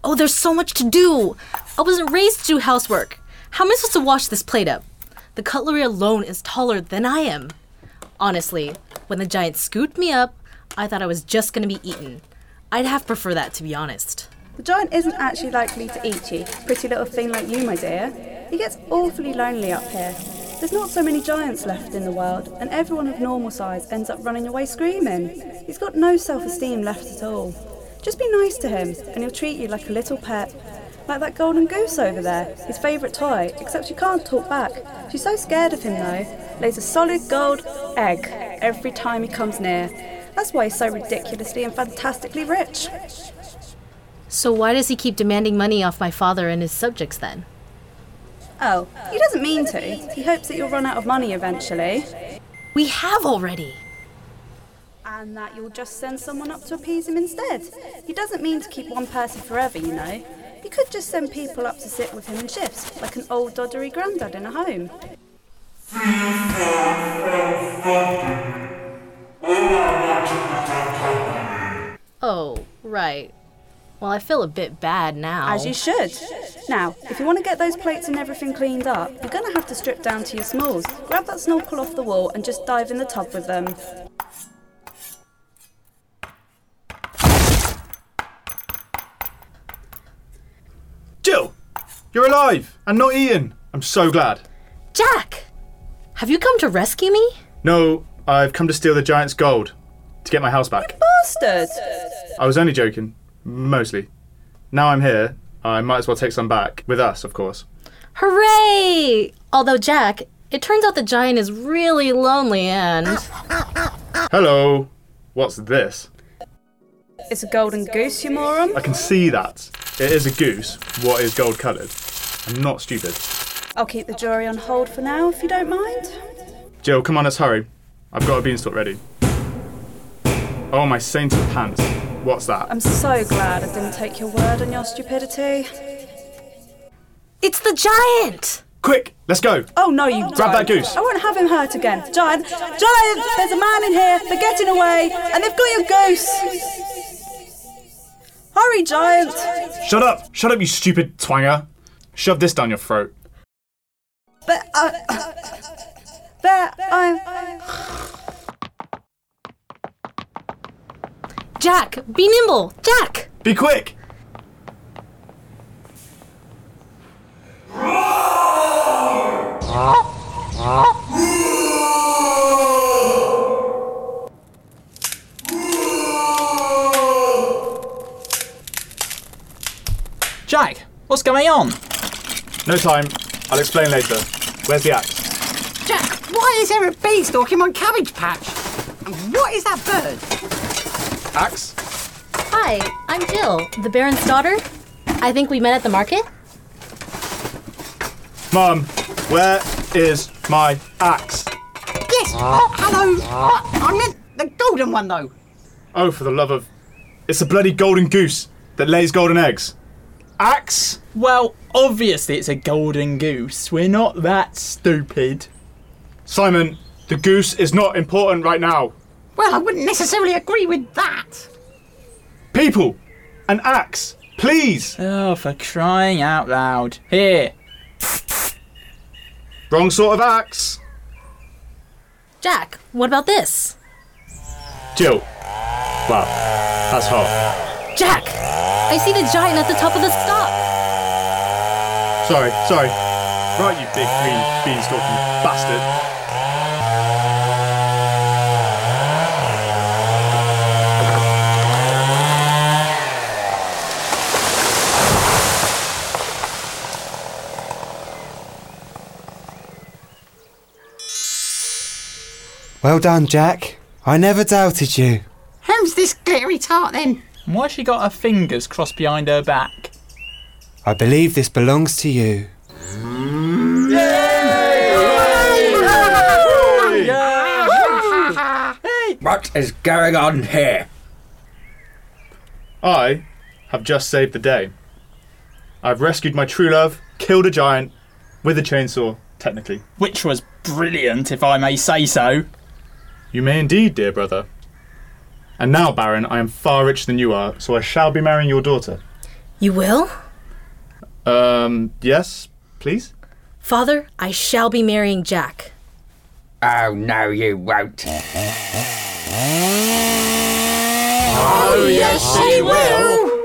Oh, there's so much to do. I wasn't raised to do housework. How am I supposed to wash this plate up? The cutlery alone is taller than I am. Honestly, when the giant scooped me up, I thought I was just going to be eaten. I'd have preferred that, to be honest. The giant isn't actually likely to eat you, pretty little thing like you, my dear. He gets awfully lonely up here. There's not so many giants left in the world, and everyone of normal size ends up running away screaming. He's got no self-esteem left at all. Just be nice to him, and he'll treat you like a little pet. Like that golden goose over there, his favourite toy, except she can't talk back. She's so scared of him though. Lays a solid gold egg every time he comes near. That's why he's so ridiculously and fantastically rich. So why does he keep demanding money off my father and his subjects then? Oh, he doesn't mean to. He hopes that you'll run out of money eventually. We have already. And that you'll just send someone up to appease him instead. He doesn't mean to keep one person forever, you know. He could just send people up to sit with him in shifts, like an old doddery granddad in a home. Oh, right. Well, I feel a bit bad now. As you should. Now, if you want to get those plates and everything cleaned up, you're going to have to strip down to your smalls. Grab that snorkel off the wall and just dive in the tub with them. Jill! You're alive and not eaten. I'm so glad. Jack! Have you come to rescue me? No, I've come to steal the giant's gold to get my house back. You bastard! I was only joking. Mostly. Now I'm here, I might as well take some back. With us, of course. Hooray! Although, Jack, it turns out the giant is really lonely and... Hello. What's this? It's a golden goose, you moron. I can see that. It is a goose. What is gold coloured? I'm not stupid. I'll keep the jury on hold for now, if you don't mind. Jill, come on, let's hurry. I've got a beanstalk ready. Oh, my sainted pants. What's that? I'm so glad I didn't take your word on your stupidity. It's the giant! Quick, let's go. Oh, no, you don't. Grab that goose. I won't have him hurt again. Giant, there's a man in here. They're getting away, and they've got your goose. Hurry, Giant. Shut up, you stupid twanger. Shove this down your throat. Jack, be nimble! Jack! Be quick! Jack, what's going on? No time. I'll explain later. Where's the axe? Jack, why is there a beanstalk in my cabbage patch? And what is that bird? Axe? Hi, I'm Jill, the Baron's daughter. I think we met at the market. Mum, where is my axe? Yes, hello. I meant the golden one, though. Oh, for the love of... It's a bloody golden goose that lays golden eggs. Axe? Well, obviously it's a golden goose. We're not that stupid. Simon, the goose is not important right now. Well, I wouldn't necessarily agree with that. People, an axe, please. Oh, for crying out loud. Here. Wrong sort of axe. Jack, what about this? Jill. Wow, that's hot. Jack! I see the giant at the top of the stalk. Sorry. Right, you big green beanstalking bastard. Well done, Jack. I never doubted you. Who's this glittery tart, then? Why's she got her fingers crossed behind her back? I believe this belongs to you. What is going on here? I have just saved the day. I've rescued my true love, killed a giant, with a chainsaw, technically. Which was brilliant, if I may say so. You may indeed, dear brother. And now, Baron, I am far richer than you are, so I shall be marrying your daughter. You will? Yes, please? Father, I shall be marrying Jack. Oh, no, you won't. Oh, yes, she will.